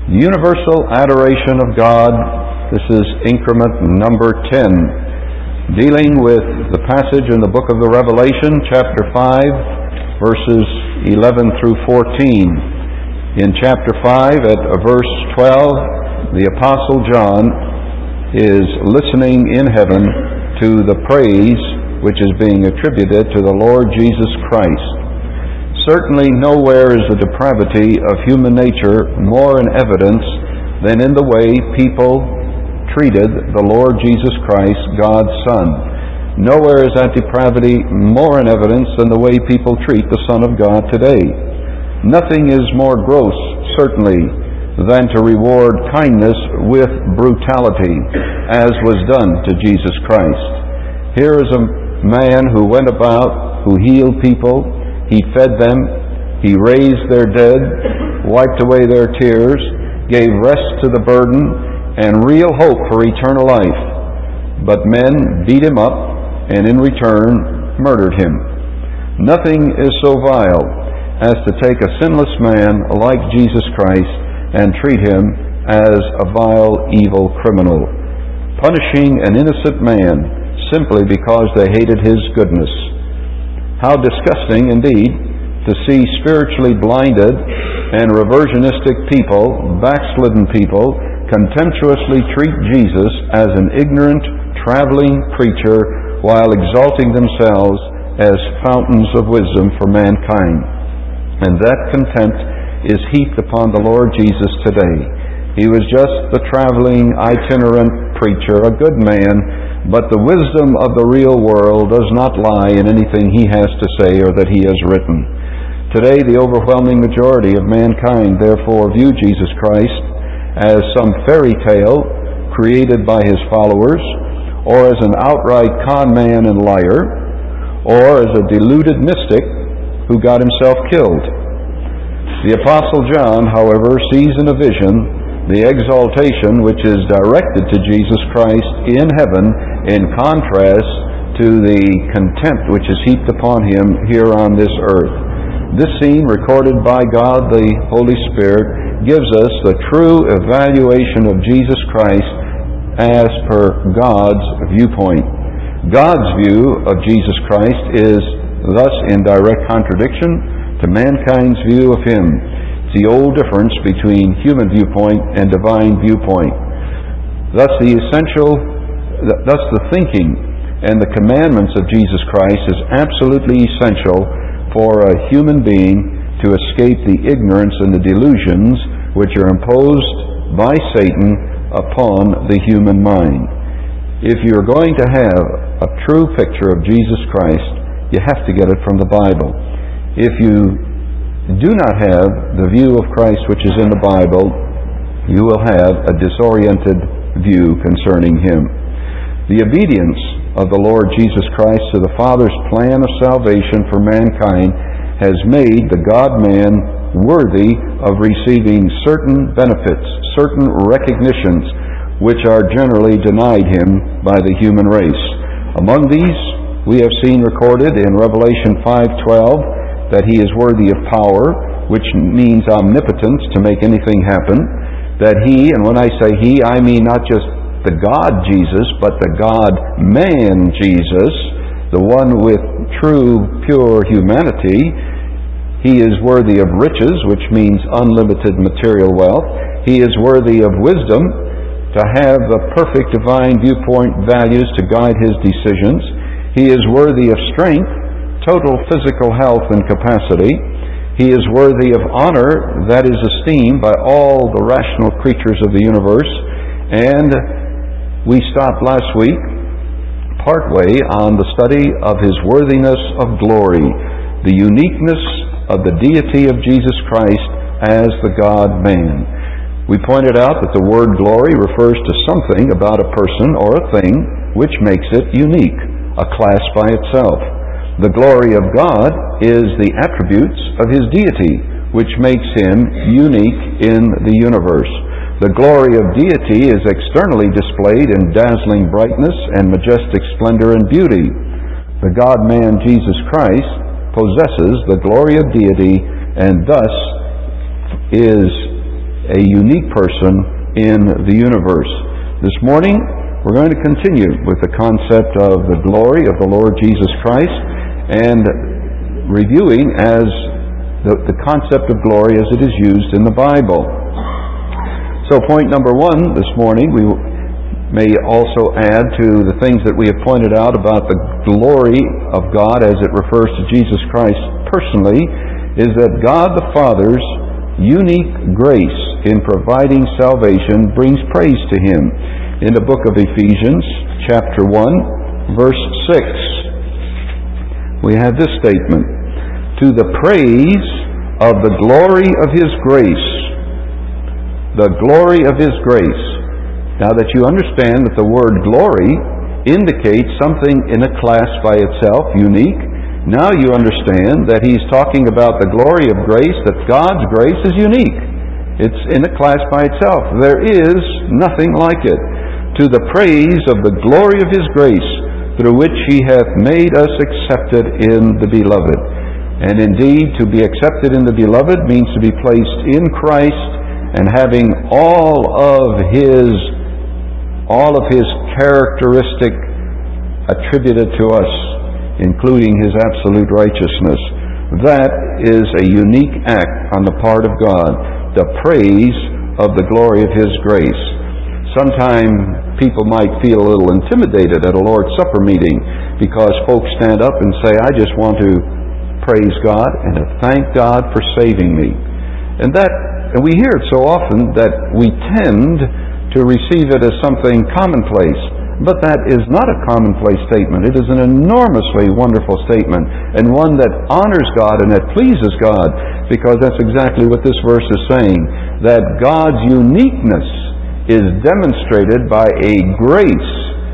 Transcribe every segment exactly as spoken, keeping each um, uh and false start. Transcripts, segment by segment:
Universal Adoration of God. This is increment number ten, dealing with the passage in the book of the Revelation, chapter five, verses eleven through fourteen. In chapter five, at verse twelve, the Apostle John is listening in heaven to the praise which is being attributed to the Lord Jesus Christ. Certainly nowhere is the depravity of human nature more in evidence than in the way people treated the Lord Jesus Christ, God's Son. Nowhere is that depravity more in evidence than the way people treat the Son of God today. Nothing is more gross, certainly, than to reward kindness with brutality, as was done to Jesus Christ. Here is a man who went about, who healed people. He fed them, He raised their dead, wiped away their tears, gave rest to the burden, and real hope for eternal life. But men beat Him up, and in return murdered Him. Nothing is so vile as to take a sinless man like Jesus Christ and treat Him as a vile, evil criminal, punishing an innocent man simply because they hated His goodness. How disgusting, indeed, to see spiritually blinded and reversionistic people, backslidden people, contemptuously treat Jesus as an ignorant, traveling preacher while exalting themselves as fountains of wisdom for mankind. And that contempt is heaped upon the Lord Jesus today. He was just the traveling, itinerant preacher, a good man, but the wisdom of the real world does not lie in anything he has to say or that he has written. Today, the overwhelming majority of mankind, therefore, view Jesus Christ as some fairy tale created by his followers, or as an outright con man and liar, or as a deluded mystic who got himself killed. The Apostle John, however, sees in a vision the exaltation which is directed to Jesus Christ in heaven, in contrast to the contempt which is heaped upon Him here on this earth. This scene, recorded by God the Holy Spirit, gives us the true evaluation of Jesus Christ as per God's viewpoint. God's view of Jesus Christ is thus in direct contradiction to mankind's view of Him. It's the old difference between human viewpoint and divine viewpoint. Thus the essential, thus the thinking and the commandments of Jesus Christ is absolutely essential for a human being to escape the ignorance and the delusions which are imposed by Satan upon the human mind. If you're going to have a true picture of Jesus Christ, you have to get it from the Bible. If you do not have the view of Christ which is in the Bible, you will have a disoriented view concerning Him. The obedience of the Lord Jesus Christ to the Father's plan of salvation for mankind has made the God-man worthy of receiving certain benefits, certain recognitions, which are generally denied Him by the human race. Among these, we have seen recorded in Revelation five twelve, that He is worthy of power, which means omnipotence to make anything happen. That He, and when I say He, I mean not just the God Jesus, but the God-man Jesus, the one with true, pure humanity. He is worthy of riches, which means unlimited material wealth. He is worthy of wisdom, to have the perfect divine viewpoint values to guide His decisions. He is worthy of strength, total physical health and capacity. He is worthy of honor that is esteemed by all the rational creatures of the universe. And we stopped last week, partway, on the study of His worthiness of glory, the uniqueness of the deity of Jesus Christ as the God-man. We pointed out that the word glory refers to something about a person or a thing which makes it unique, a class by itself. The glory of God is the attributes of His deity, which makes Him unique in the universe. The glory of deity is externally displayed in dazzling brightness and majestic splendor and beauty. The God-man Jesus Christ possesses the glory of deity and thus is a unique person in the universe. This morning, we're going to continue with the concept of the glory of the Lord Jesus Christ and reviewing as the, the concept of glory as it is used in the Bible. So point number one this morning, we may also add to the things that we have pointed out about the glory of God as it refers to Jesus Christ personally, is that God the Father's unique grace in providing salvation brings praise to Him. In the book of Ephesians, chapter one, verse six, we have this statement: to the praise of the glory of His grace. The glory of His grace. Now that you understand that the word glory indicates something in a class by itself, unique, now you understand that he's talking about the glory of grace, that God's grace is unique. It's in a class by itself. There is nothing like it. To the praise of the glory of His grace, through which He hath made us accepted in the Beloved. And indeed, to be accepted in the Beloved means to be placed in Christ and having all of His all of His characteristic attributed to us, including His absolute righteousness. That is a unique act on the part of God, the praise of the glory of His grace. Sometimes people might feel a little intimidated at a Lord's Supper meeting because folks stand up and say, I just want to praise God and to thank God for saving me. And that, and we hear it so often that we tend to receive it as something commonplace. But that is not a commonplace statement. It is an enormously wonderful statement, and one that honors God and that pleases God, because that's exactly what this verse is saying, that God's uniqueness is demonstrated by a grace,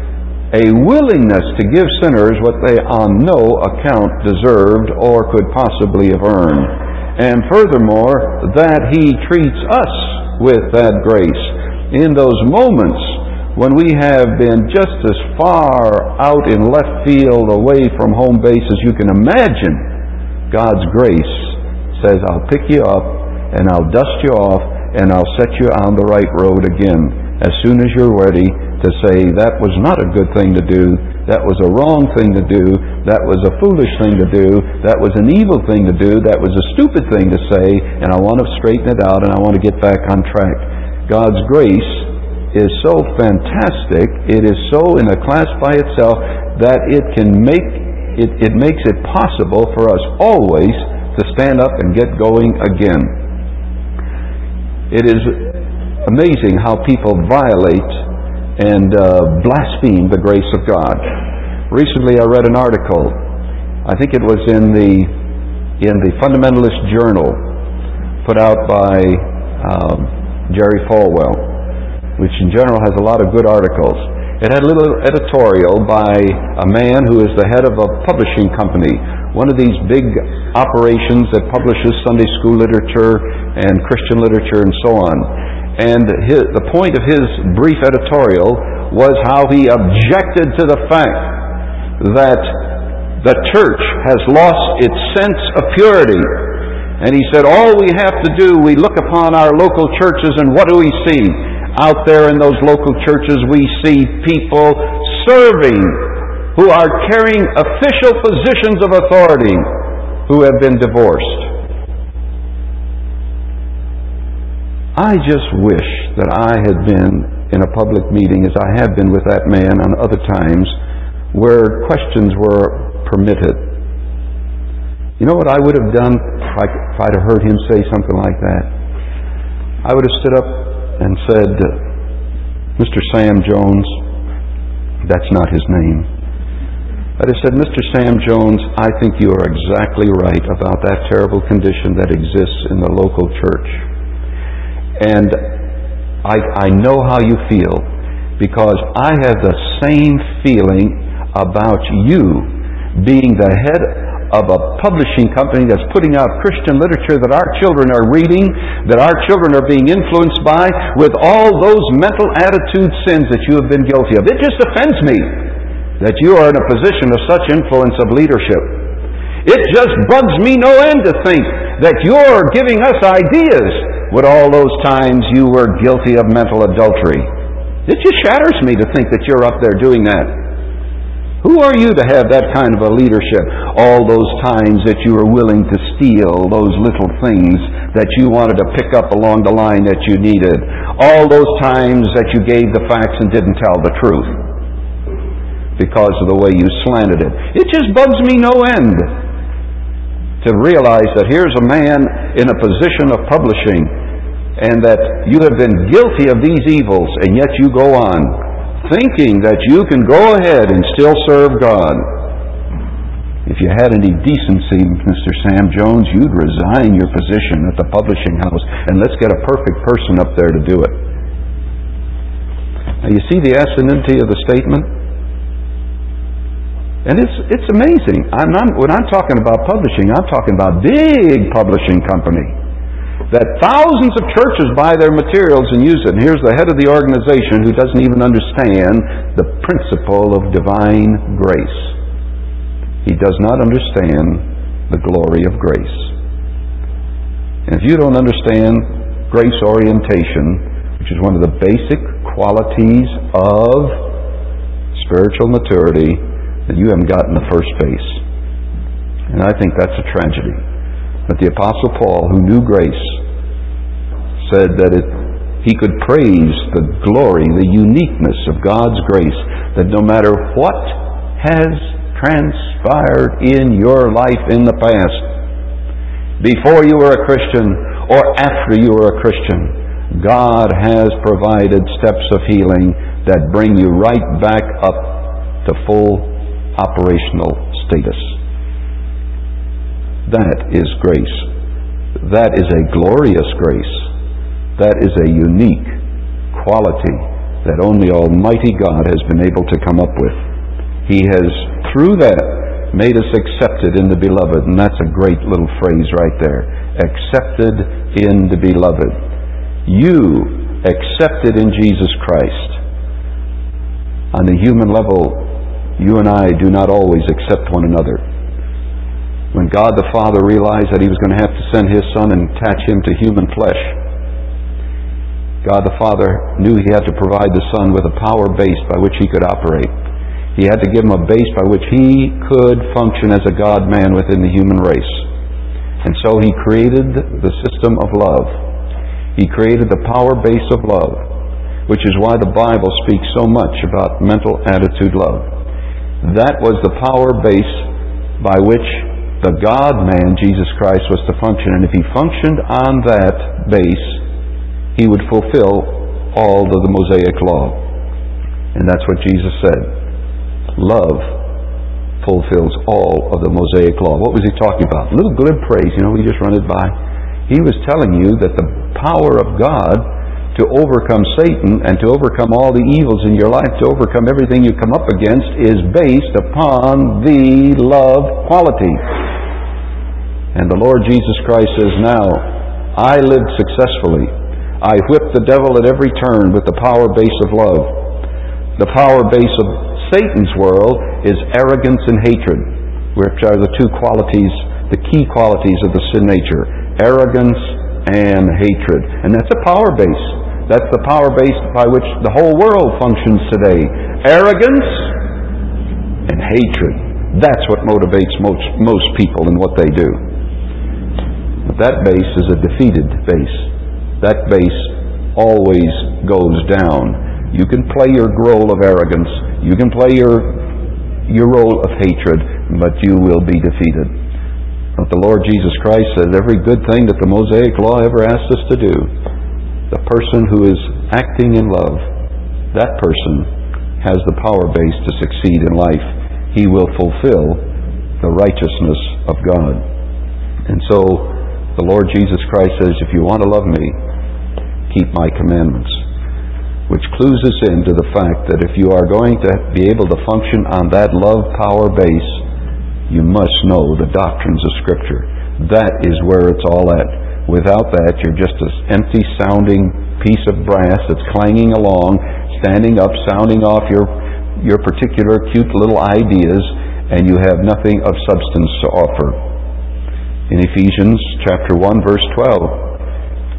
a willingness to give sinners what they on no account deserved or could possibly have earned. And furthermore, that He treats us with that grace. In those moments when we have been just as far out in left field away from home base as you can imagine, God's grace says, I'll pick you up and I'll dust you off and I'll set you on the right road again as soon as you're ready to say, that was not a good thing to do, that was a wrong thing to do, that was a foolish thing to do, that was an evil thing to do, that was a stupid thing to say, and I want to straighten it out and I want to get back on track. God's grace is so fantastic, it is so in a class by itself, that it can make it, it makes it possible for us always to stand up and get going again. It is amazing how people violate and uh, blaspheme the grace of God. Recently I read an article, I think it was in the in the Fundamentalist Journal, put out by um, Jerry Falwell, which in general has a lot of good articles. It had a little editorial by a man who is the head of a publishing company, one of these big operations that publishes Sunday school literature and Christian literature and so on. And his, the point of his brief editorial was how he objected to the fact that the church has lost its sense of purity. And he said, all we have to do, we look upon our local churches and what do we see? Out there in those local churches we see people serving who are carrying official positions of authority who have been divorced. I just wish that I had been in a public meeting, as I have been with that man on other times, where questions were permitted. You know what I would have done if, I, if I'd have heard him say something like that? I would have stood up and said, Mister Sam Jones, that's not his name. I'd have said, Mister Sam Jones, I think you are exactly right about that terrible condition that exists in the local church. And I, I know how you feel, because I have the same feeling about you being the head of a publishing company that's putting out Christian literature that our children are reading, that our children are being influenced by, with all those mental attitude sins that you have been guilty of. It just offends me that you are in a position of such influence of leadership. It just bugs me no end to think that you're giving us ideas Would all those times you were guilty of mental adultery? It just shatters me to think that you're up there doing that. Who are you to have that kind of a leadership? All those times that you were willing to steal those little things that you wanted to pick up along the line that you needed. All those times that you gave the facts and didn't tell the truth because of the way you slanted it. It just bugs me no end to realize that here's a man in a position of publishing and that you have been guilty of these evils, and yet you go on thinking that you can go ahead and still serve God. If you had any decency, Mister Sam Jones, you'd resign your position at the publishing house and let's get a perfect person up there to do it. Now you see the asinity of the statement? And it's it's amazing. I'm not, when I'm talking about publishing, I'm talking about big publishing company. That thousands of churches buy their materials and use it. And here's the head of the organization who doesn't even understand the principle of divine grace. He does not understand the glory of grace. And if you don't understand grace orientation, which is one of the basic qualities of spiritual maturity, then you haven't gotten the first base. And I think that's a tragedy. But the Apostle Paul, who knew grace, said that it, he could praise the glory, the uniqueness of God's grace, that no matter what has transpired in your life in the past, before you were a Christian or after you were a Christian, God has provided steps of healing that bring you right back up to full operational status. That is grace. That is a glorious grace. That is a unique quality that only Almighty God has been able to come up with. He has, through that, made us accepted in the Beloved. And that's a great little phrase right there. Accepted in the Beloved. You, accepted in Jesus Christ. On the human level, you and I do not always accept one another. When God the Father realized that He was going to have to send His Son and attach Him to human flesh, God the Father knew He had to provide the Son with a power base by which He could operate. He had to give Him a base by which He could function as a God-man within the human race. And so He created the system of love. He created the power base of love, which is why the Bible speaks so much about mental attitude love. That was the power base by which the God-man, Jesus Christ, was to function. And if He functioned on that base, He would fulfill all of the Mosaic law. And that's what Jesus said. Love fulfills all of the Mosaic law. What was He talking about? A little glib praise, you know, we just run it by. He was telling you that the power of God to overcome Satan and to overcome all the evils in your life, to overcome everything you come up against, is based upon the love quality. And the Lord Jesus Christ says, now, I lived successfully. I whipped the devil at every turn with the power base of love. The power base of Satan's world is arrogance and hatred, which are the two qualities, the key qualities of the sin nature. Arrogance and hatred. And that's a power base. That's the power base by which the whole world functions today. Arrogance and hatred. That's what motivates most, most people in what they do. But that base is a defeated base. That base always goes down. You can play your role of arrogance. You can play your, your role of hatred, but you will be defeated. But the Lord Jesus Christ says every good thing that the Mosaic Law ever asked us to do, the person who is acting in love, that person has the power base to succeed in life. He will fulfill the righteousness of God. And so the Lord Jesus Christ says, if you want to love me, keep my commandments. Which clues us into the fact that if you are going to be able to function on that love power base, you must know the doctrines of Scripture. That is where it's all at. Without that, you're just an empty sounding piece of brass that's clanging along, standing up, sounding off your, your particular cute little ideas, and you have nothing of substance to offer. In Ephesians chapter one, verse twelve,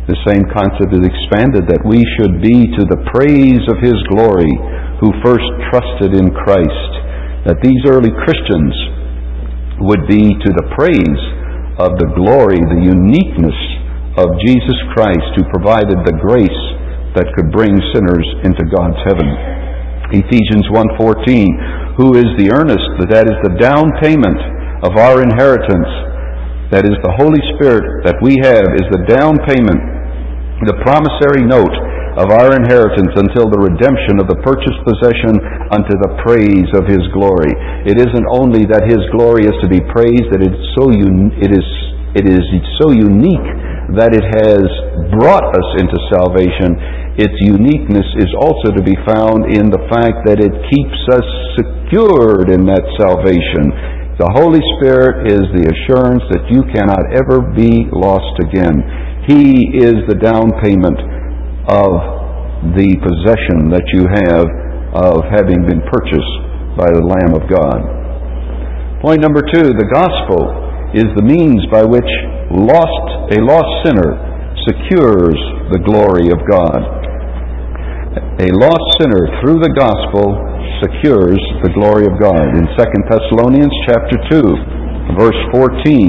The same concept is expanded that we should be to the praise of His glory who first trusted in Christ. That these early Christians would be to the praise of the glory, the uniqueness of Jesus Christ who provided the grace that could bring sinners into God's heaven. Ephesians one fourteen, who is the earnest, that is the down payment of our inheritance, that is the Holy Spirit that we have is the down payment, the promissory note of our inheritance until the redemption of the purchased possession unto the praise of His glory. It isn't only that His glory is to be praised, that it's so un- it is it is so unique that it has brought us into salvation. Its uniqueness is also to be found in the fact that it keeps us secured in that salvation. The Holy Spirit is the assurance that you cannot ever be lost again. He is the down payment of the possession that you have of having been purchased by the Lamb of God. Point number two, the gospel is the means by which lost a lost sinner secures the glory of God. A lost sinner through the gospel secures the glory of God. In Second Thessalonians chapter two, verse fourteen,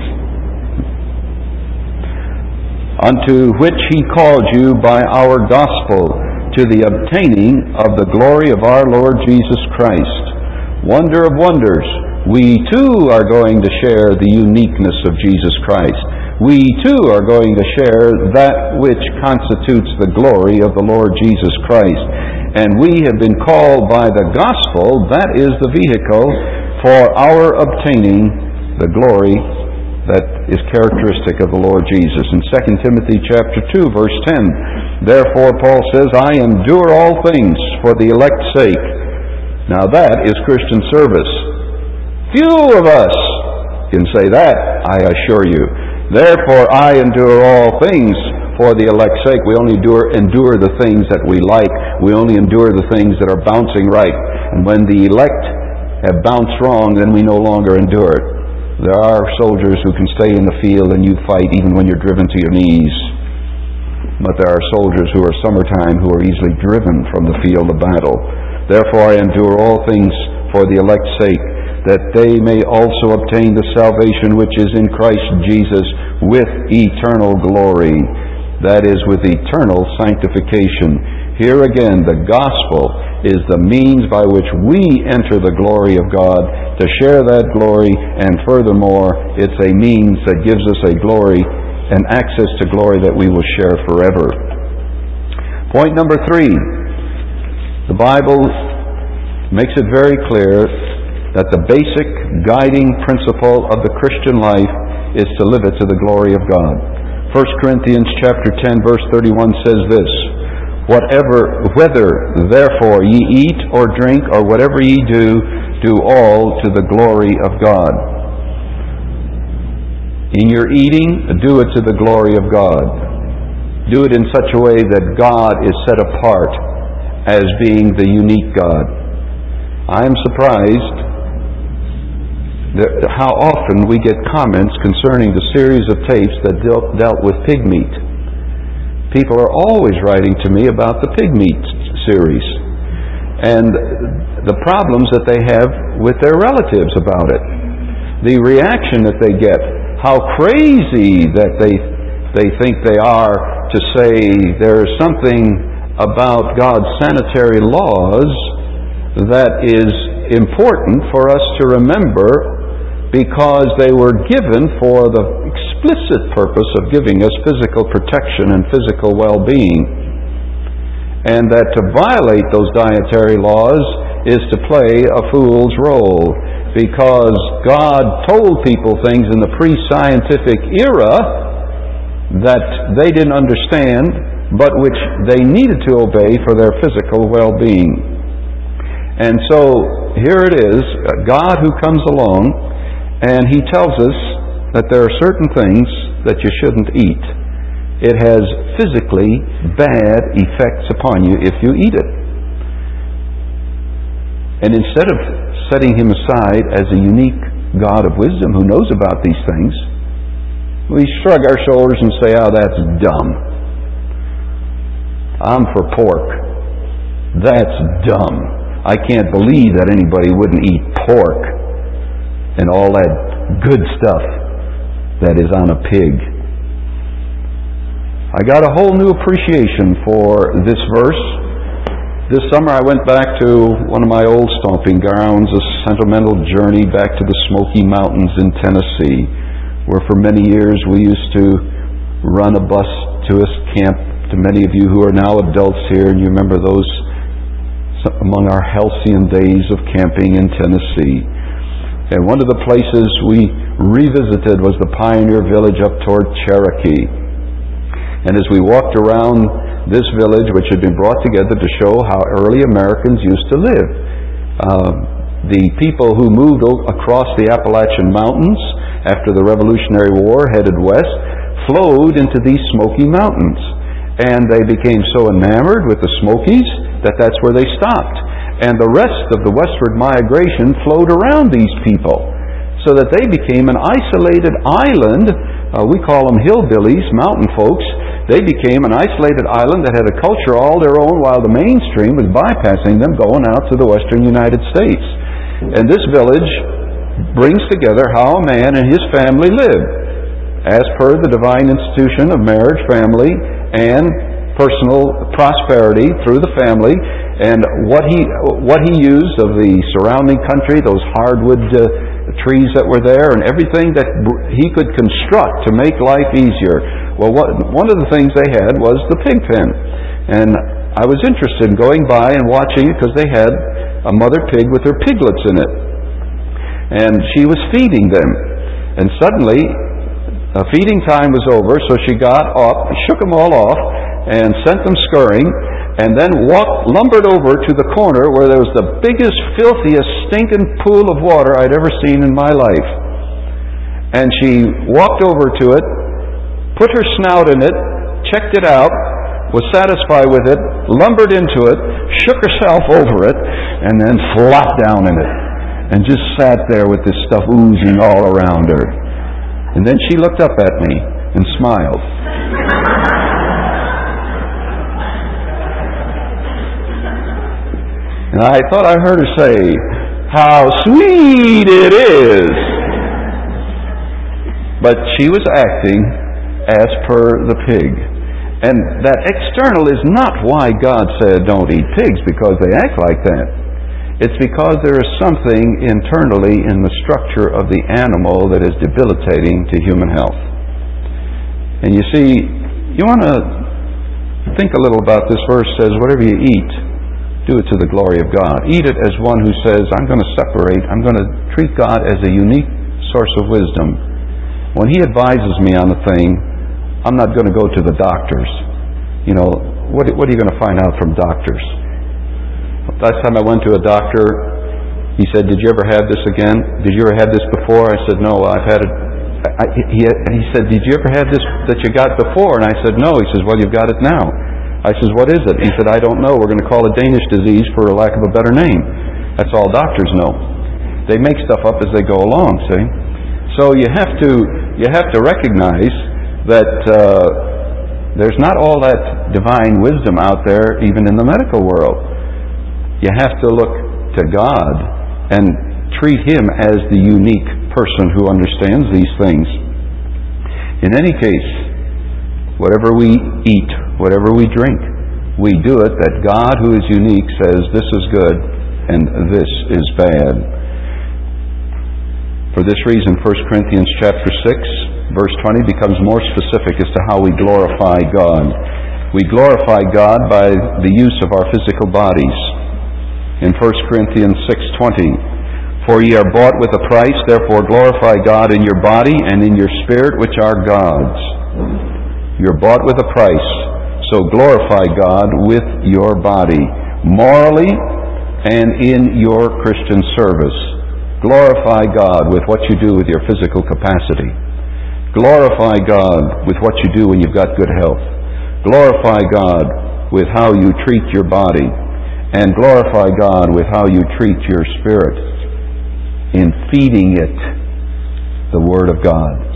unto which He called you by our gospel to the obtaining of the glory of our Lord Jesus Christ. Wonder of wonders, we too are going to share the uniqueness of Jesus Christ. We too are going to share that which constitutes the glory of the Lord Jesus Christ. And we have been called by the gospel, that is the vehicle for our obtaining the glory that is characteristic of the Lord Jesus. In Second Timothy chapter two, verse ten, therefore Paul says, I endure all things for the elect's sake. Now that is Christian service. Few of us can say that, I assure you. Therefore I endure all things for the elect's sake. We only endure, endure the things that we like. We only endure the things that are bouncing right. And when the elect have bounced wrong, then we no longer endure it. There are soldiers who can stay in the field and you fight even when you're driven to your knees. But there are soldiers who are summertime who are easily driven from the field of battle. Therefore I endure all things for the elect's sake, that they may also obtain the salvation which is in Christ Jesus with eternal glory. That is, with eternal sanctification. Here again, the gospel is the means by which we enter the glory of God, to share that glory, and furthermore, it's a means that gives us a glory and access to glory that we will share forever. Point number three, the Bible makes it very clear that the basic guiding principle of the Christian life is to live it to the glory of God. First Corinthians chapter ten, verse thirty-one says this, Whatever, whether therefore ye eat or drink or whatever ye do, do all to the glory of God. In your eating, do it to the glory of God. Do it in such a way that God is set apart as being the unique God. I am surprised that how often we get comments concerning the series of tapes that dealt, dealt with pig meat. People are always writing to me about the pig meat series and the problems that they have with their relatives about it. The reaction that they get, how crazy that they they think they are to say there is something about God's sanitary laws that is important for us to remember, because they were given for the explicit purpose of giving us physical protection and physical well-being. And that to violate those dietary laws is to play a fool's role, because God told people things in the pre-scientific era that they didn't understand, but which they needed to obey for their physical well-being. And so here it is, God who comes along, and He tells us that there are certain things that you shouldn't eat. It has physically bad effects upon you if you eat it. And instead of setting Him aside as a unique God of wisdom who knows about these things, we shrug our shoulders and say, oh, that's dumb. I'm for pork. That's dumb. I can't believe that anybody wouldn't eat pork and all that good stuff that is on a pig. I got a whole new appreciation for this verse. This summer I went back to one of my old stomping grounds, a sentimental journey back to the Smoky Mountains in Tennessee, where for many years we used to run a bus to a camp. To many of you who are now adults here, and you remember those among our halcyon days of camping in Tennessee. And one of the places we revisited was the Pioneer Village up toward Cherokee. And as we walked around this village, which had been brought together to show how early Americans used to live, uh, the people who moved across the Appalachian Mountains after the Revolutionary War, headed west, flowed into these Smoky Mountains. And they became so enamored with the Smokies that that's where they stopped. And the rest of the westward migration flowed around these people, so that they became an isolated island. Uh, we call them hillbillies, mountain folks. They became an isolated island that had a culture all their own, while the mainstream was bypassing them, going out to the western United States. And this village brings together how a man and his family lived, as per the divine institution of marriage, family, and personal prosperity through the family. And what he what he used of the surrounding country, those hardwood uh, trees that were there, and everything that he could construct to make life easier. Well, what, one of the things they had was the pig pen. And I was interested in going by and watching it, because they had a mother pig with her piglets in it. And she was feeding them. And suddenly, uh, feeding time was over, so she got up, shook them all off, and sent them scurrying, and then walked, lumbered over to the corner where there was the biggest, filthiest, stinking pool of water I'd ever seen in my life. And she walked over to it, put her snout in it, checked it out, was satisfied with it, lumbered into it, shook herself over it, and then flopped down in it, and just sat there with this stuff oozing all around her. And then she looked up at me and smiled. And I thought I heard her say, "How sweet it is!" But she was acting as per the pig. And that external is not why God said don't eat pigs, because they act like that. It's because there is something internally in the structure of the animal that is debilitating to human health. And you see, you want to think a little about this verse. Says, whatever you eat, do it to the glory of God. Eat it as one who says, I'm going to separate, I'm going to treat God as a unique source of wisdom. When He advises me on a thing, I'm not going to go to the doctors. You know, what, what are you going to find out from doctors? Last time I went to a doctor, he said, did you ever have this again? Did you ever have this before? I said, no, I've had it. I, he, he said, did you ever have this that you got before? And I said, no. He says, well, you've got it now. I says, what is it? He said, I don't know. We're going to call it Danish disease for lack of a better name. That's all doctors know. They make stuff up as they go along, see? So you have to, you have to recognize that uh, there's not all that divine wisdom out there, even in the medical world. You have to look to God and treat Him as the unique person who understands these things. In any case, whatever we eat, whatever we drink, we do it that God, who is unique, says this is good and this is bad. For this reason, First Corinthians chapter six, verse twenty becomes more specific as to how we glorify God. We glorify God by the use of our physical bodies. In First Corinthians six twenty, for ye are bought with a price, therefore glorify God in your body and in your spirit, which are God's. You're bought with a price, so glorify God with your body, morally and in your Christian service. Glorify God with what you do with your physical capacity. Glorify God with what you do when you've got good health. Glorify God with how you treat your body. And glorify God with how you treat your spirit in feeding it the Word of God.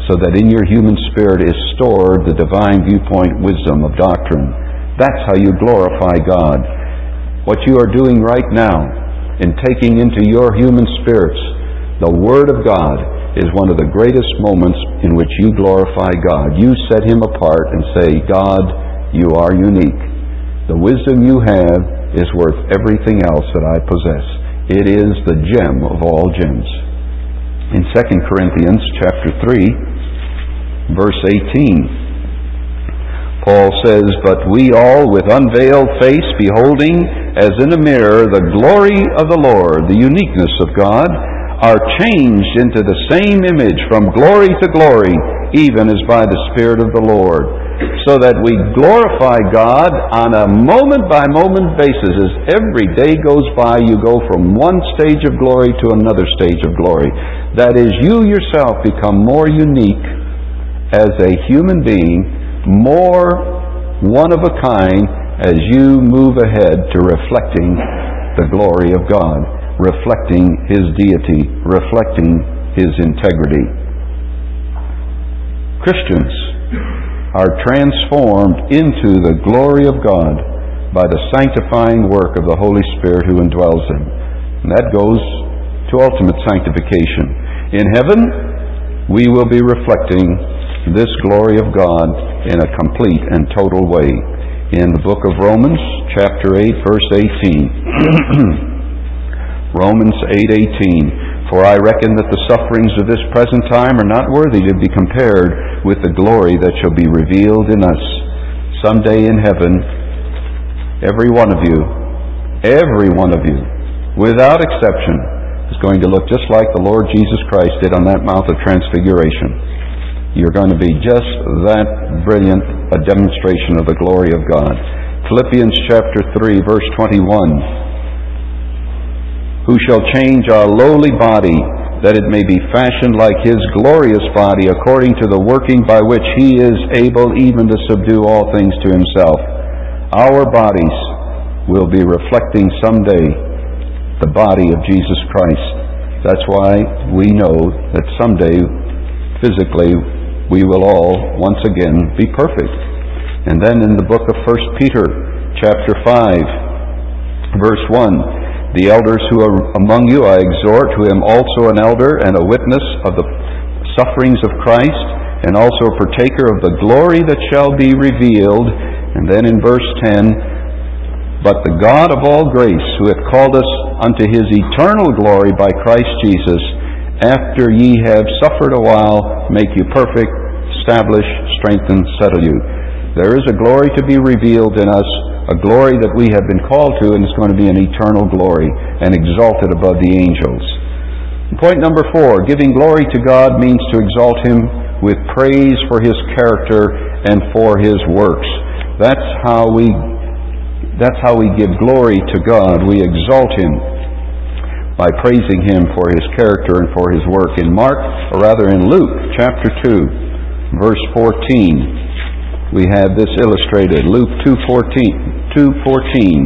so that in your human spirit is stored the divine viewpoint wisdom of doctrine. That's how you glorify God. What you are doing right now in taking into your human spirits the Word of God is one of the greatest moments in which you glorify God. You set Him apart and say, God, you are unique. The wisdom you have is worth everything else that I possess. It is the gem of all gems. In Second Corinthians chapter three, verse eighteen, Paul says, But we all with unveiled face, beholding as in a mirror the glory of the Lord, the uniqueness of God, are changed into the same image from glory to glory, even as by the Spirit of the Lord. So that we glorify God on a moment-by-moment basis. As every day goes by, you go from one stage of glory to another stage of glory. That is, you yourself become more unique as a human being, more one of a kind as you move ahead to reflecting the glory of God, reflecting His deity, reflecting His integrity. Christians are transformed into the glory of God by the sanctifying work of the Holy Spirit who indwells them. And that goes to ultimate sanctification. In heaven, we will be reflecting this glory of God in a complete and total way. In the book of Romans, chapter eight, verse eighteen. Romans eight eighteen. For I reckon that the sufferings of this present time are not worthy to be compared with the glory that shall be revealed in us. Someday in heaven, every one of you, every one of you, without exception, is going to look just like the Lord Jesus Christ did on that Mount of Transfiguration. You're going to be just that brilliant a demonstration of the glory of God. Philippians chapter three, verse twenty-one. Who shall change our lowly body, that it may be fashioned like His glorious body, according to the working by which He is able even to subdue all things to Himself. Our bodies will be reflecting someday the body of Jesus Christ. That's why we know that someday, physically, we will all once again be perfect. And then in the book of First Peter, chapter five, verse one, the elders who are among you I exhort, who am also an elder and a witness of the sufferings of Christ, and also a partaker of the glory that shall be revealed. And then in verse ten, But the God of all grace, who hath called us unto His eternal glory by Christ Jesus, after ye have suffered a while, make you perfect, establish, strengthen, settle you. There is a glory to be revealed in us, a glory that we have been called to, and it's going to be an eternal glory and exalted above the angels. Point number four, giving glory to God means to exalt Him with praise for His character and for His works. That's how we, that's how we give glory to God. We exalt Him by praising Him for His character and for His work. In Mark, or rather in Luke chapter two, verse fourteen, we have this illustrated. Luke two fourteen.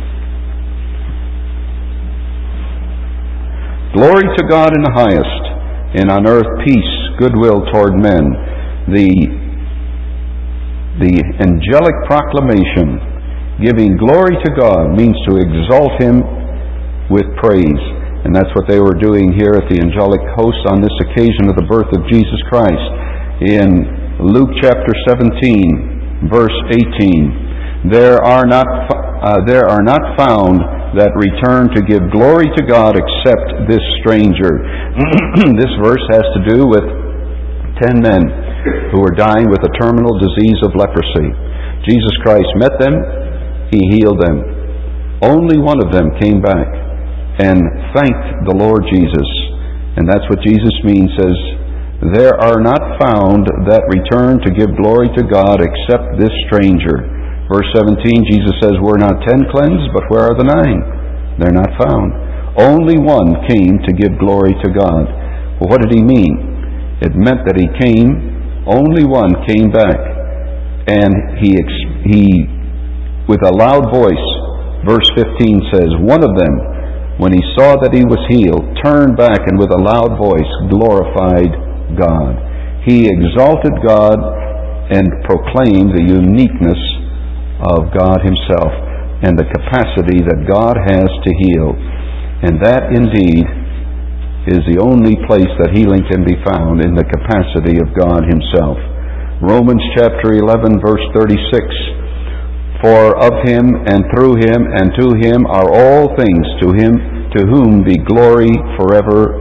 Glory to God in the highest, and on earth peace, goodwill toward men. The, the angelic proclamation giving glory to God means to exalt Him with praise. And that's what they were doing here at the angelic host on this occasion of the birth of Jesus Christ. In Luke chapter seventeen, verse eighteen, there are not uh, there are not found that return to give glory to God except this stranger. This verse has to do with ten men who were dying with a terminal disease of leprosy. Jesus Christ met them, He healed them. Only one of them came back and thanked the Lord Jesus. And that's what Jesus means, says, there are not found that return to give glory to God except this stranger. Verse seventeen, Jesus says, were not ten cleansed, but where are the nine? They're not found. Only one came to give glory to God. Well, what did He mean? It meant that He came, only one came back, and he, he with a loud voice, verse fifteen says, one of them, when he saw that he was healed, turned back and with a loud voice glorified God. he exalted God and proclaimed the uniqueness of God himself and the capacity that God has to heal. And that indeed is the only place that healing can be found, in the capacity of God himself. Romans chapter eleven verse thirty-six, for of him and through him and to him are all things, to him to whom be glory forever.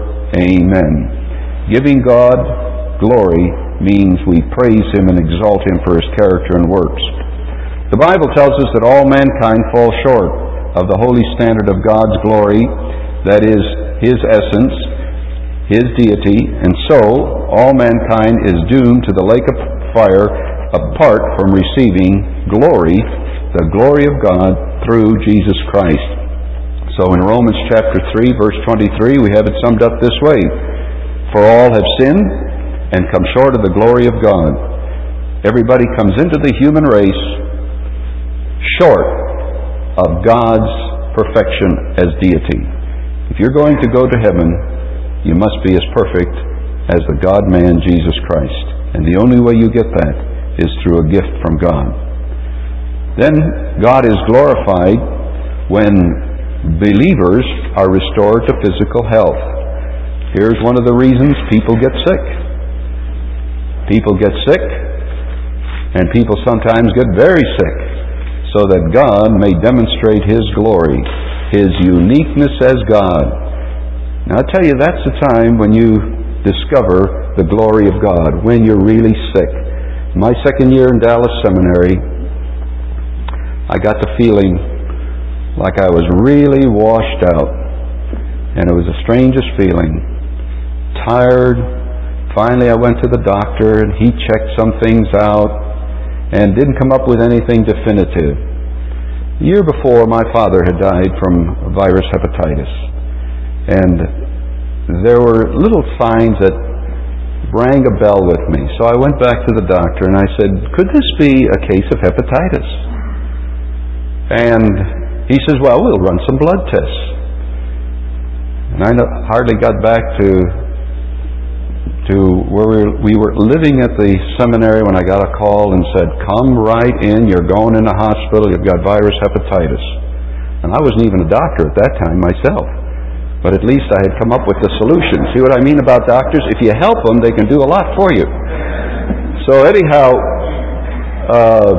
Amen. Giving God glory means we praise him and exalt him for his character and works. The Bible tells us that all mankind fall short of the holy standard of God's glory, that is, his essence, his deity, and so all mankind is doomed to the lake of fire apart from receiving glory, the glory of God through Jesus Christ. So in Romans chapter three, verse twenty-three, we have it summed up this way: for all have sinned and come short of the glory of God. Everybody comes into the human race short of God's perfection as deity. If you're going to go to heaven, you must be as perfect as the God-man Jesus Christ. And the only way you get that is through a gift from God. Then God is glorified when believers are restored to physical health. Here's one of the reasons people get sick. People get sick, and people sometimes get very sick, so that God may demonstrate his glory, his uniqueness as God. Now I tell you, that's the time when you discover the glory of God, when you're really sick. My second year in Dallas Seminary, I got the feeling like I was really washed out. And it was the strangest feeling. Tired. Finally I went to the doctor and he checked some things out and didn't come up with anything definitive. The year before, my father had died from virus hepatitis. And there were little signs that rang a bell with me. So I went back to the doctor and I said, could this be a case of hepatitis? And he says, well, we'll run some blood tests. And I hardly got back to to where we were, we were living at the seminary when I got a call and said, come right in, you're going in the hospital, you've got virus hepatitis. And I wasn't even a doctor at that time myself. But at least I had come up with the solution. See what I mean about doctors? If you help them, they can do a lot for you. So anyhow, uh,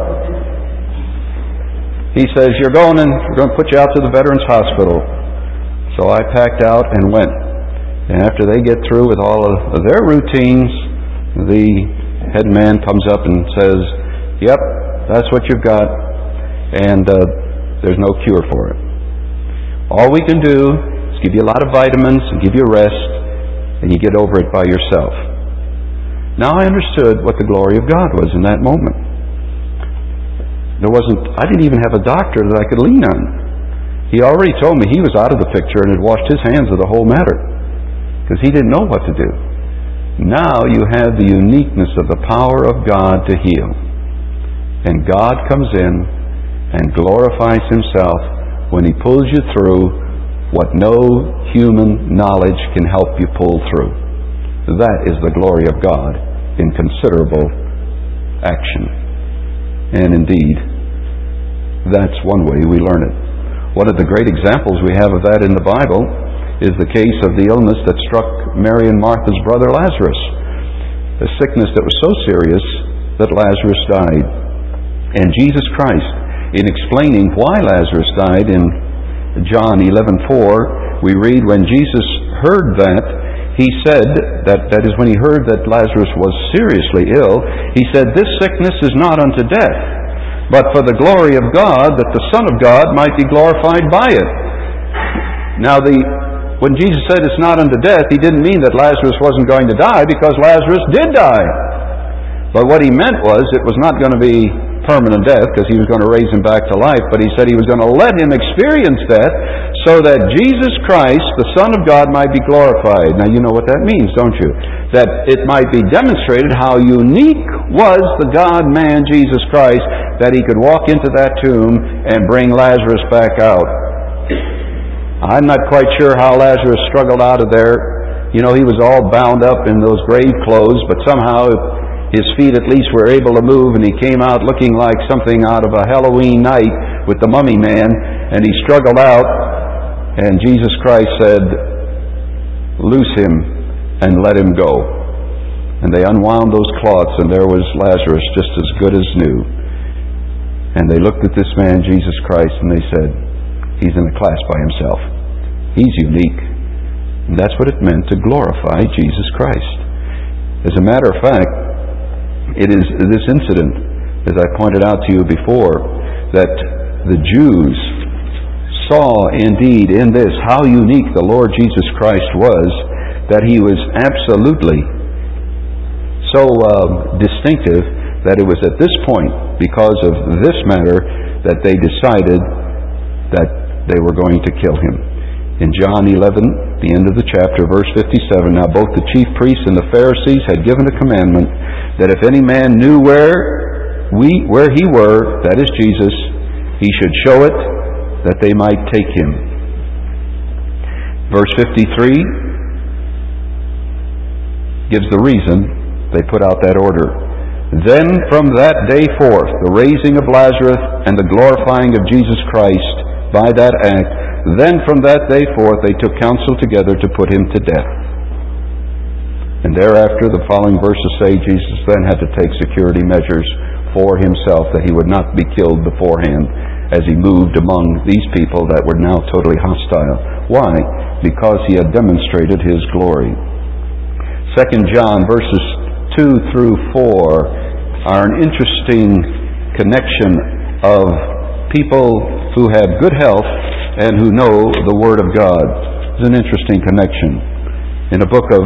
he says, you're going in, we're going to put you out to the Veterans Hospital. So I packed out and went. And after they get through with all of their routines, the head man comes up and says, yep, that's what you've got, and uh, there's no cure for it. All we can do is give you a lot of vitamins and give you a rest, and you get over it by yourself. Now I understood what the glory of God was in that moment. There wasn't, I didn't even have a doctor that I could lean on. He already told me he was out of the picture and had washed his hands of the whole matter, because he didn't know what to do. Now you have the uniqueness of the power of God to heal. And God comes in and glorifies himself when he pulls you through what no human knowledge can help you pull through. That is the glory of God in considerable action. And indeed, that's one way we learn it. One of the great examples we have of that in the Bible is the case of the illness that struck Mary and Martha's brother Lazarus. A sickness that was so serious that Lazarus died. And Jesus Christ, in explaining why Lazarus died in John eleven four, we read, when Jesus heard that, he said, that, that is when he heard that Lazarus was seriously ill, he said, this sickness is not unto death, but for the glory of God, that the Son of God might be glorified by it. Now the When Jesus said it's not unto death, he didn't mean that Lazarus wasn't going to die, because Lazarus did die. But what he meant was it was not going to be permanent death, because he was going to raise him back to life, but he said he was going to let him experience death so that Jesus Christ, the Son of God, might be glorified. Now you know what that means, don't you? That it might be demonstrated how unique was the God-man Jesus Christ, that he could walk into that tomb and bring Lazarus back out. I'm not quite sure how Lazarus struggled out of there, You know, he was all bound up in those grave clothes, but somehow his feet at least were able to move, and he came out looking like something out of a Halloween night with the mummy man, and he struggled out, and Jesus Christ said, "Loose him and let him go." And they unwound those cloths, and there was Lazarus just as good as new. And they looked at this man, Jesus Christ, and they said, "He's in a class by himself. He's unique." And that's what it meant to glorify Jesus Christ. As a matter of fact, it is this incident, as I pointed out to you before, that the Jews saw indeed in this how unique the Lord Jesus Christ was, that he was absolutely so uh, distinctive that it was at this point, because of this matter, that they decided that they were going to kill him. In John eleven, the end of the chapter, verse fifty-seven, "Now both the chief priests and the Pharisees had given a commandment that if any man knew where we where he were, that is Jesus, he should show it, that they might take him." Verse fifty-three gives the reason they put out that order. "Then from that day forth, the raising of Lazarus and the glorifying of Jesus Christ by that act, then from that day forth they took counsel together to put him to death." And thereafter, the following verses say Jesus then had to take security measures for himself, that he would not be killed beforehand as he moved among these people that were now totally hostile. Why? Because he had demonstrated his glory. Second John verses two through four are an interesting connection of people who have good health and who know the Word of God. It's an interesting connection. In the book of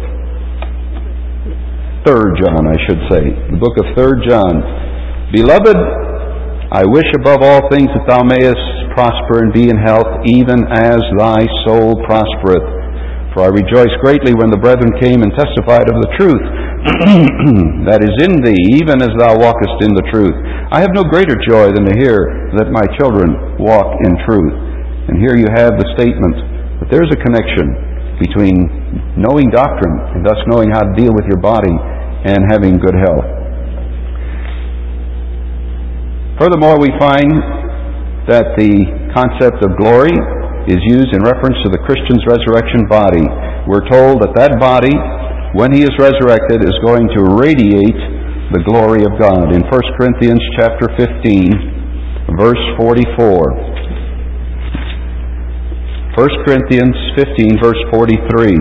Third John, I should say, the book of Third John, "Beloved, I wish above all things that thou mayest prosper and be in health, even as thy soul prospereth. For I rejoiced greatly when the brethren came and testified of the truth that is in thee, even as thou walkest in the truth. I have no greater joy than to hear that my children walk in truth." And here you have the statement that there's a connection between knowing doctrine, and thus knowing how to deal with your body, and having good health. Furthermore, we find that the concept of glory is used in reference to the Christian's resurrection body. We're told that that body, when he is resurrected, is going to radiate the glory of God. In First Corinthians chapter fifteen, verse forty-four. First Corinthians fifteen, verse forty-three.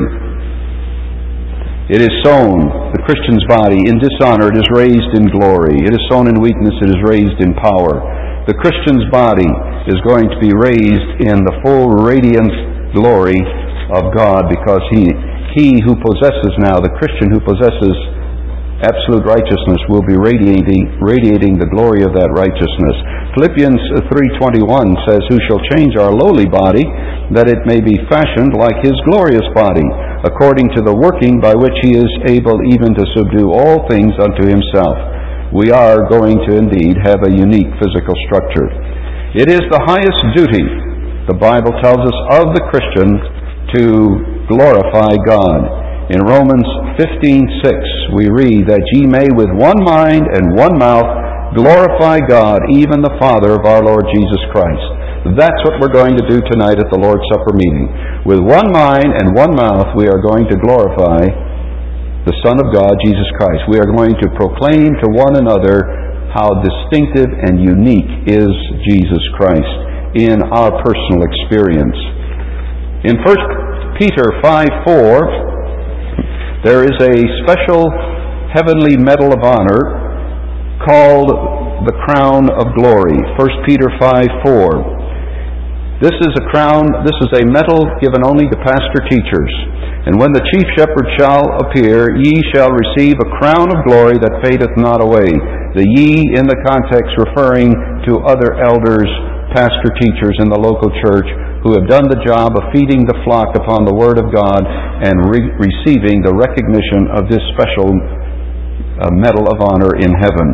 "It is sown, the Christian's body, in dishonor, it is raised in glory. It is sown in weakness, it is raised in power." The Christian's body is going to be raised in the full radiant glory of God, because he, he who possesses now, the Christian who possesses absolute righteousness, will be radiating, radiating the glory of that righteousness. Philippians three twenty-one says, "Who shall change our lowly body, that it may be fashioned like his glorious body, according to the working by which he is able even to subdue all things unto himself." We are going to indeed have a unique physical structure. It is the highest duty, the Bible tells us, of the Christian to glorify God. In Romans fifteen six we read that ye may with one mind and one mouth glorify God, even the Father of our Lord Jesus Christ. That's what we're going to do tonight at the Lord's Supper meeting. With one mind and one mouth we are going to glorify the Son of God, Jesus Christ. We are going to proclaim to one another how distinctive and unique is Jesus Christ in our personal experience. In First Peter five four, there is a special heavenly medal of honor called the Crown of Glory. First Peter five four. This is a crown, this is a medal given only to pastor teachers. "And when the chief shepherd shall appear, ye shall receive a crown of glory that fadeth not away." The "ye" in the context referring to other elders, pastor teachers in the local church, who have done the job of feeding the flock upon the Word of God and re- receiving the recognition of this special uh, medal of honor in heaven.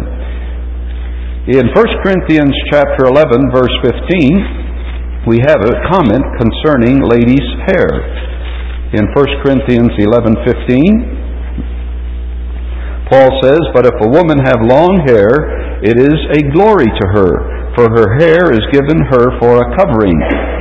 In First Corinthians chapter eleven, verse fifteen, we have a comment concerning ladies' hair. In First Corinthians eleven fifteen, Paul says, "But if a woman have long hair, it is a glory to her, for her hair is given her for a covering."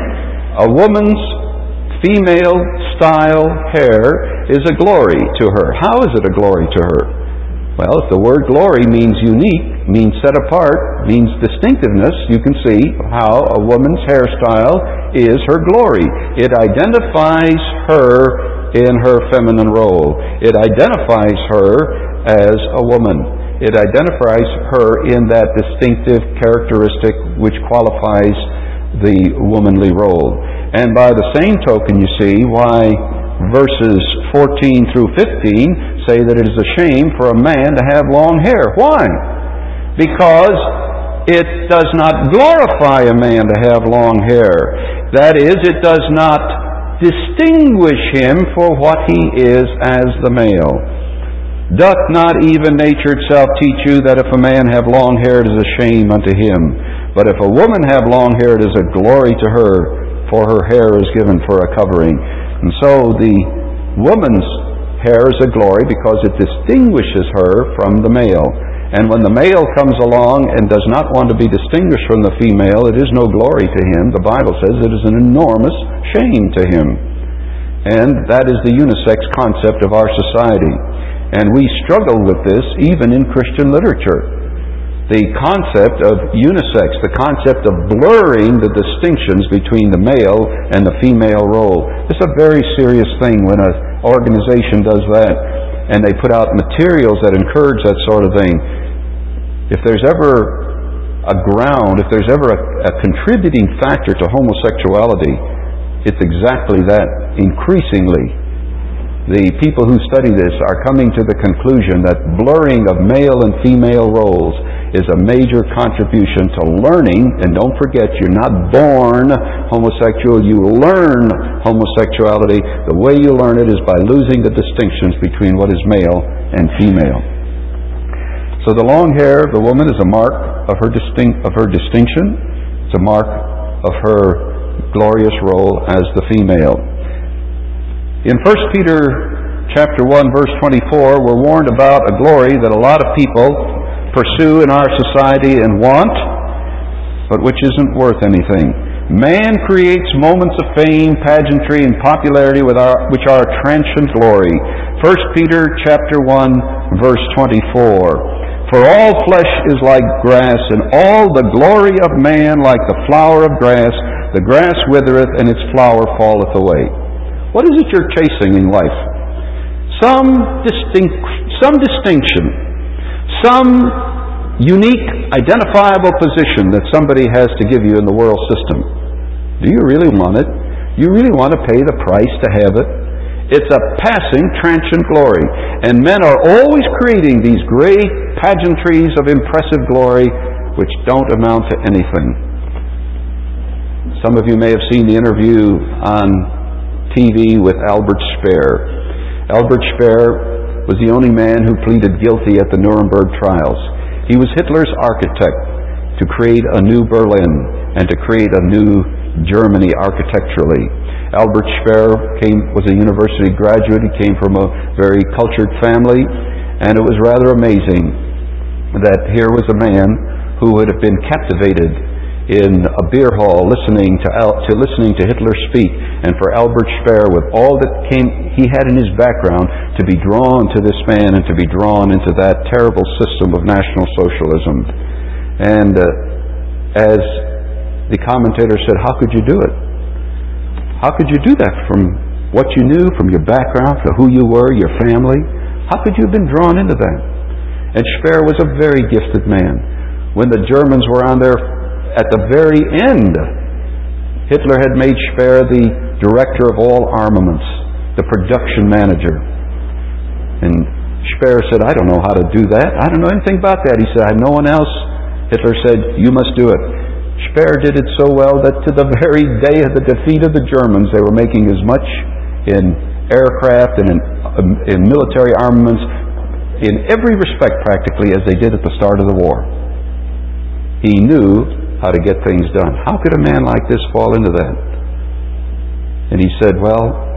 A woman's female style hair is a glory to her. How is it a glory to her? Well, if the word glory means unique, means set apart, means distinctiveness, you can see how a woman's hairstyle is her glory. It identifies her in her feminine role. It identifies her as a woman. It identifies her in that distinctive characteristic which qualifies the womanly role. And by the same token, you see why verses fourteen through fifteen say that it is a shame for a man to have long hair. Why? Because it does not glorify a man to have long hair. That is, it does not distinguish him for what he is as the male. Doth not even nature itself teach you that if a man have long hair, it is a shame unto him? But if a woman have long hair, it is a glory to her, for her hair is given for a covering. And so the woman's hair is a glory because it distinguishes her from the male. And when the male comes along and does not want to be distinguished from the female, it is no glory to him. The Bible says it is an enormous shame to him. And that is the unisex concept of our society. And we struggle with this even in Christian literature. The concept of unisex, the concept of blurring the distinctions between the male and the female role. It's a very serious thing when an organization does that and they put out materials that encourage that sort of thing. If there's ever a ground, if there's ever a, a contributing factor to homosexuality, it's exactly that. Increasingly, the people who study this are coming to the conclusion that blurring of male and female roles is a major contribution to learning. And don't forget, you're not born homosexual, you learn homosexuality. The way you learn it is by losing the distinctions between what is male and female. So the long hair of the woman is a mark of her distinct of her distinction. It's a mark of her glorious role as the female. In First Peter chapter one, verse twenty-four, we're warned about a glory that a lot of people pursue in our society and want, but which isn't worth anything. Man creates moments of fame, pageantry, and popularity with our, which are transient glory. First Peter chapter one, verse twenty-four. For all flesh is like grass, and all the glory of man like the flower of grass. The grass withereth, and its flower falleth away. What is it you're chasing in life? Some distinct, some distinction, some unique, identifiable position that somebody has to give you in the world system. Do you really want it? You really want to pay the price to have it? It's a passing, transient glory. And men are always creating these great pageantries of impressive glory which don't amount to anything. Some of you may have seen the interview on T V with Albert Speer. Albert Speer was the only man who pleaded guilty at the Nuremberg trials. He was Hitler's architect to create a new Berlin and to create a new Germany architecturally. Albert Speer came, was a university graduate. He came from a very cultured family, and it was rather amazing that here was a man who would have been captivated in a beer hall listening to, to listening to Hitler speak, and for Albert Speer, with all that came he had in his background, to be drawn to this man and to be drawn into that terrible system of National Socialism. And uh, as the commentator said, how could you do it? How could you do that from what you knew, from your background, to who you were, your family? How could you have been drawn into that? And Speer was a very gifted man. When the Germans were on their at the very end, Hitler had made Speer the director of all armaments, the production manager. And Speer said, I don't know how to do that. I don't know anything about that. He said, I have no one else. Hitler said, you must do it. Speer did it so well that to the very day of the defeat of the Germans, they were making as much in aircraft and in, in military armaments, in every respect practically, as they did at the start of the war. He knew how to get things done. How could a man like this fall into that? And he said, well,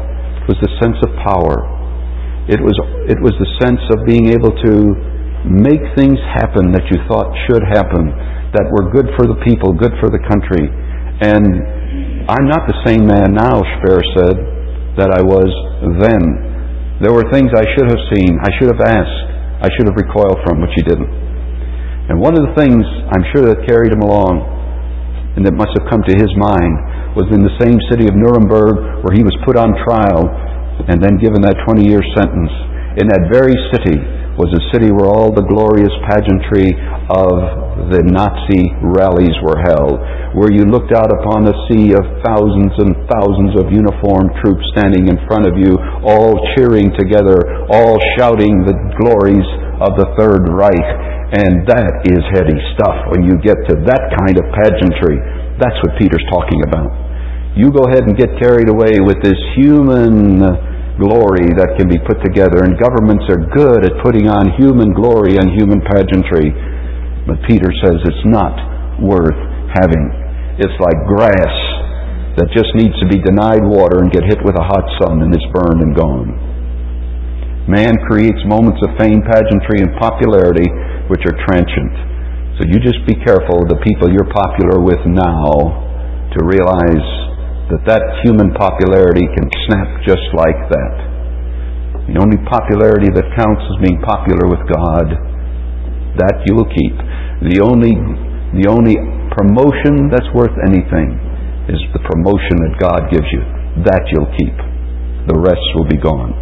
It was the sense of power. It was, it was the sense of being able to make things happen that you thought should happen, that were good for the people, good for the country. And I'm not the same man now, Speer said, that I was then. There were things I should have seen, I should have asked, I should have recoiled from, which he didn't. And one of the things I'm sure that carried him along, and that must have come to his mind, was in the same city of Nuremberg where he was put on trial and then given that twenty-year sentence. In that very city was a city where all the glorious pageantry of the Nazi rallies were held, where you looked out upon a sea of thousands and thousands of uniformed troops standing in front of you, all cheering together, all shouting the glories of the Third Reich. And that is heady stuff when you get to that kind of pageantry. That's what Peter's talking about. You go ahead and get carried away with this human glory that can be put together, and governments are good at putting on human glory and human pageantry. But Peter says it's not worth having. It's like grass that just needs to be denied water and get hit with a hot sun and it's burned and gone. Man creates moments of fame, pageantry, and popularity which are transient. So you just be careful of the people you're popular with now, to realize that that human popularity can snap just like that. The only popularity that counts is being popular with God. That you will keep. The only, the only promotion that's worth anything is the promotion that God gives you. That you'll keep. The rest will be gone.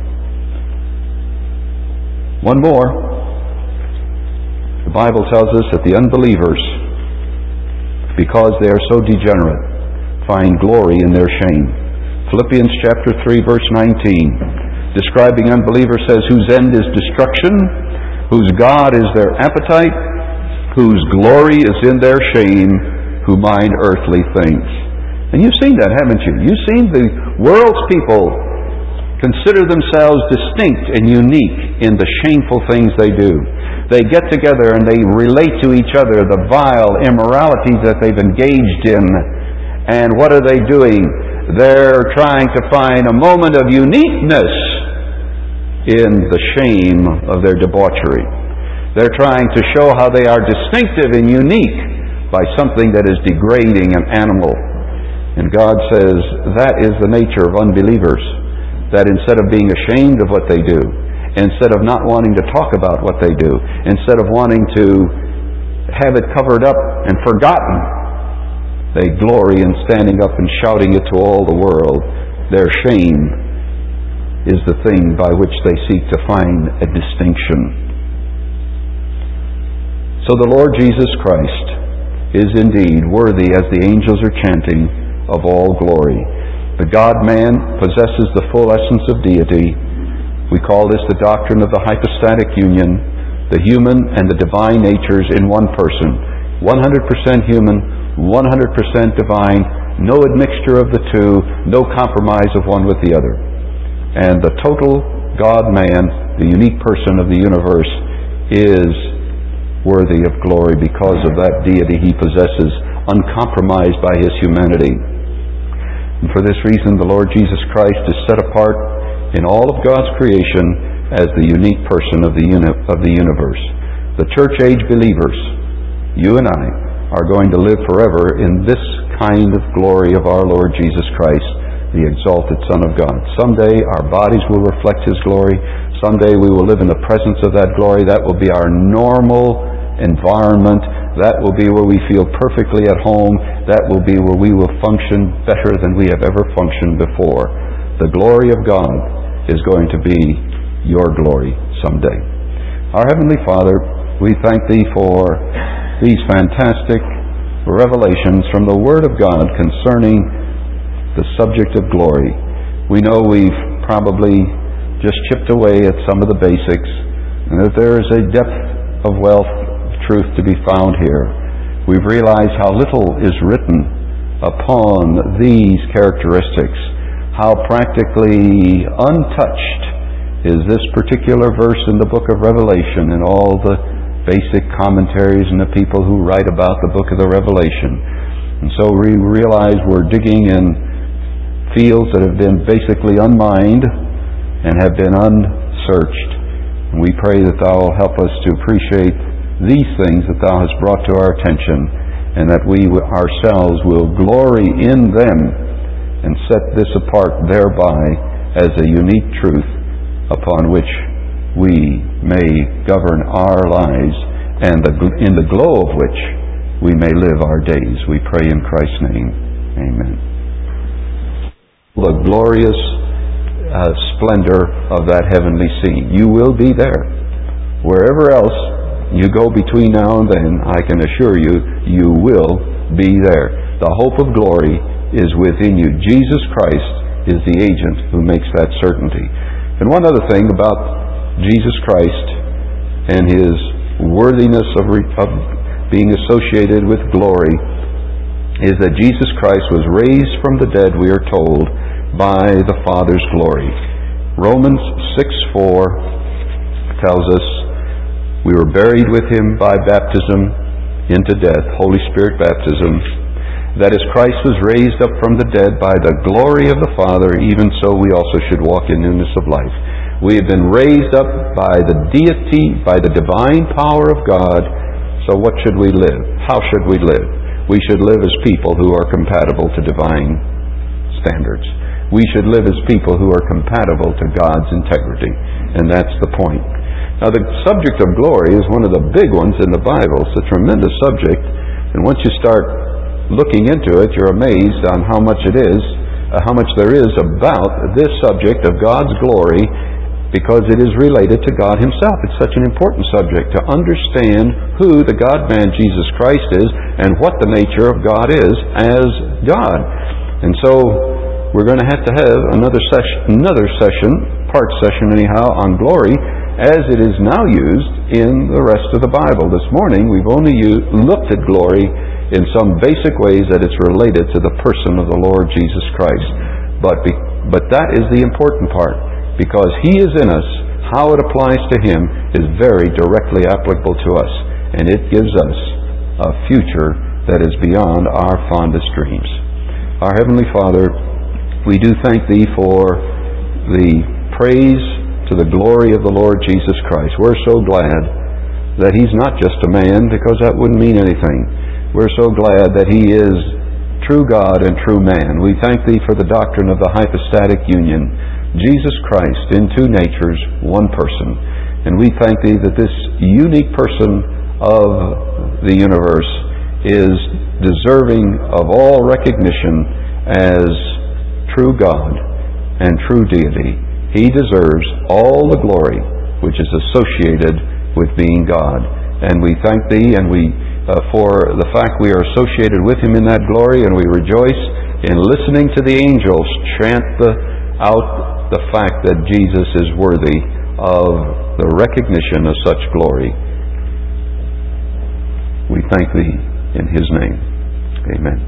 One more. The Bible tells us that the unbelievers, because they are so degenerate, find glory in their shame. Philippians chapter three verse nineteen, describing unbelievers, says, whose end is destruction, whose God is their appetite, whose glory is in their shame, who mind earthly things. And you've seen that, haven't you? You've seen the world's people consider themselves distinct and unique in the shameful things they do. They get together and they relate to each other the vile immoralities that they've engaged in. And what are they doing? They're trying to find a moment of uniqueness in the shame of their debauchery. They're trying to show how they are distinctive and unique by something that is degrading and animal. And God says that is the nature of unbelievers. That instead of being ashamed of what they do, instead of not wanting to talk about what they do, instead of wanting to have it covered up and forgotten, they glory in standing up and shouting it to all the world. Their shame is the thing by which they seek to find a distinction. So the Lord Jesus Christ is indeed worthy, as the angels are chanting, of all glory. The God-man possesses the full essence of deity. We call this the doctrine of the hypostatic union, the human and the divine natures in one person. one hundred percent human, one hundred percent divine, no admixture of the two, no compromise of one with the other. And the total God-man, the unique person of the universe, is worthy of glory because of that deity he possesses, uncompromised by his humanity. And for this reason, the Lord Jesus Christ is set apart in all of God's creation as the unique person of the uni- of the universe. The church age believers, you and I, are going to live forever in this kind of glory of our Lord Jesus Christ, the exalted Son of God. Someday our bodies will reflect His glory. Someday we will live in the presence of that glory. That will be our normal environment. That will be where we feel perfectly at home. That will be where we will function better than we have ever functioned before. The glory of God is going to be your glory someday. Our Heavenly Father, we thank Thee for these fantastic revelations from the Word of God concerning the subject of glory. We know we've probably just chipped away at some of the basics, and that there is a depth of wealth of truth to be found here. We've realized how little is written upon these characteristics, how practically untouched is this particular verse in the book of Revelation and all the basic commentaries and the people who write about the book of the Revelation. And so we realize we're digging in fields that have been basically unmined and have been unsearched. And we pray that Thou will help us to appreciate these things that Thou hast brought to our attention, and that we ourselves will glory in them and set this apart thereby as a unique truth upon which we may govern our lives, and the, in the glow of which we may live our days. We pray in Christ's name. Amen. The glorious uh, splendor of that heavenly scene. You will be there. Wherever else you go between now and then, I can assure you, you will be there. The hope of glory is within you. Jesus Christ is the agent who makes that certainty. And one other thing about Jesus Christ and His worthiness of, re- of being associated with glory is that Jesus Christ was raised from the dead, we are told, by the Father's glory. Romans six four tells us, we were buried with Him by baptism into death, Holy Spirit baptism, that as Christ was raised up from the dead by the glory of the Father, even so we also should walk in newness of life. We have been raised up by the deity, by the divine power of God. So what should we live? How should we live? We should live as people who are compatible to divine standards. We should live as people who are compatible to God's integrity. And that's the point. Now, the subject of glory is one of the big ones in the Bible. It's a tremendous subject. And once you start looking into it, you're amazed on how much it is, uh, how much there is about this subject of God's glory, because it is related to God Himself. It's such an important subject to understand who the God-man Jesus Christ is and what the nature of God is as God. And so we're going to have to have another session, another session, part session anyhow, on glory, as it is now used in the rest of the Bible. This morning we've only used, looked at glory in some basic ways that it's related to the person of the Lord Jesus Christ. But, be, but that is the important part, because He is in us. How it applies to Him is very directly applicable to us, and it gives us a future that is beyond our fondest dreams. Our Heavenly Father, we do thank Thee for the praise to the glory of the Lord Jesus Christ. We're so glad that He's not just a man, because that wouldn't mean anything. We're so glad that He is true God and true man. We thank Thee for the doctrine of the hypostatic union. Jesus Christ in two natures, one person. And we thank Thee that this unique person of the universe is deserving of all recognition as true God and true deity. He deserves all the glory which is associated with being God. And we thank Thee and we uh, for the fact we are associated with Him in that glory, and we rejoice in listening to the angels chant the, out the fact that Jesus is worthy of the recognition of such glory. We thank Thee in His name. Amen.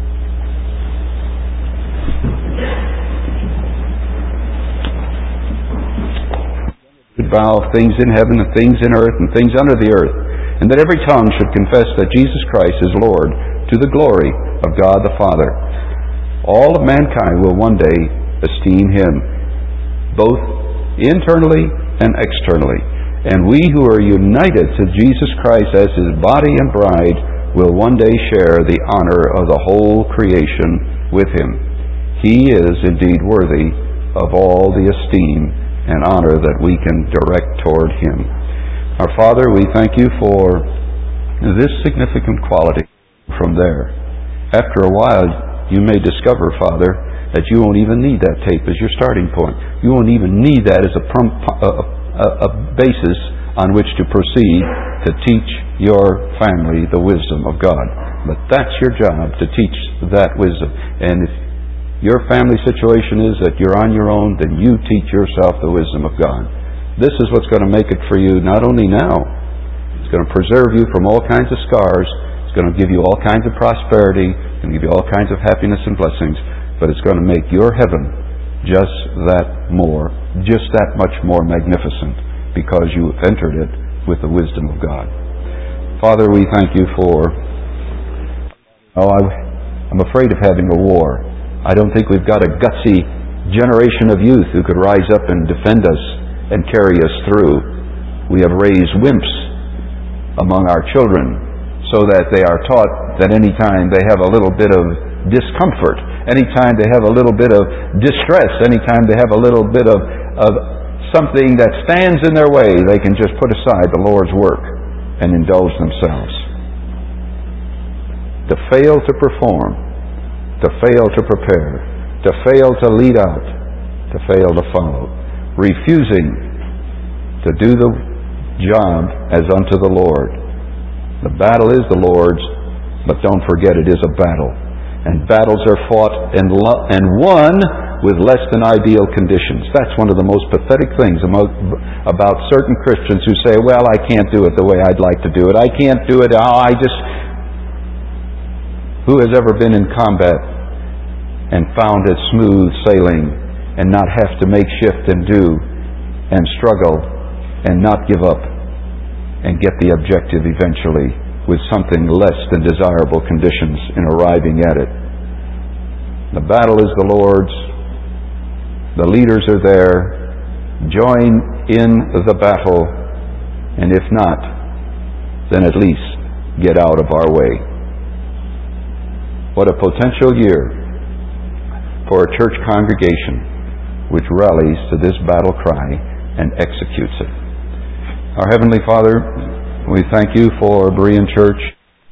Bow of things in heaven and things in earth and things under the earth, and that every tongue should confess that Jesus Christ is Lord, to the glory of God the Father. All of mankind will one day esteem Him, both internally and externally. And we who are united to Jesus Christ as His body and bride will one day share the honor of the whole creation with Him. He is indeed worthy of all the esteem and honor that we can direct toward Him. Our Father, we thank You for this significant quality from there. After a while, you may discover, Father, that you won't even need that tape as your starting point. You won't even need that as a, prom- a, a, a basis on which to proceed to teach your family the wisdom of God. But that's your job, to teach that wisdom. And if your family situation is that you're on your own, then you teach yourself the wisdom of God. This is what's going to make it for you not only now, it's going to preserve you from all kinds of scars, it's going to give you all kinds of prosperity, it's going to give you all kinds of happiness and blessings, but it's going to make your heaven just that more, just that much more magnificent, because you have entered it with the wisdom of God. Father, we thank You for, oh, I, I'm afraid of having a war. I don't think we've got a gutsy generation of youth who could rise up and defend us and carry us through. We have raised wimps among our children so that they are taught that any time they have a little bit of discomfort, anytime they have a little bit of distress, anytime they have a little bit of, of something that stands in their way, they can just put aside the Lord's work and indulge themselves. To fail to perform, to fail to prepare, to fail to lead out, to fail to follow, refusing to do the job as unto the Lord. The battle is the Lord's, but don't forget it is a battle. And battles are fought and, lo- and won with less than ideal conditions. That's one of the most pathetic things about certain Christians who say, well, I can't do it the way I'd like to do it. I can't do it. Oh, I just... Who has ever been in combat and found it smooth sailing and not have to make shift and do and struggle and not give up and get the objective eventually with something less than desirable conditions in arriving at it? The battle is the Lord's. The leaders are there. Join in the battle, and if not, then at least get out of our way. What a potential year for a church congregation which rallies to this battle cry and executes it. Our Heavenly Father, we thank you for Berean Church.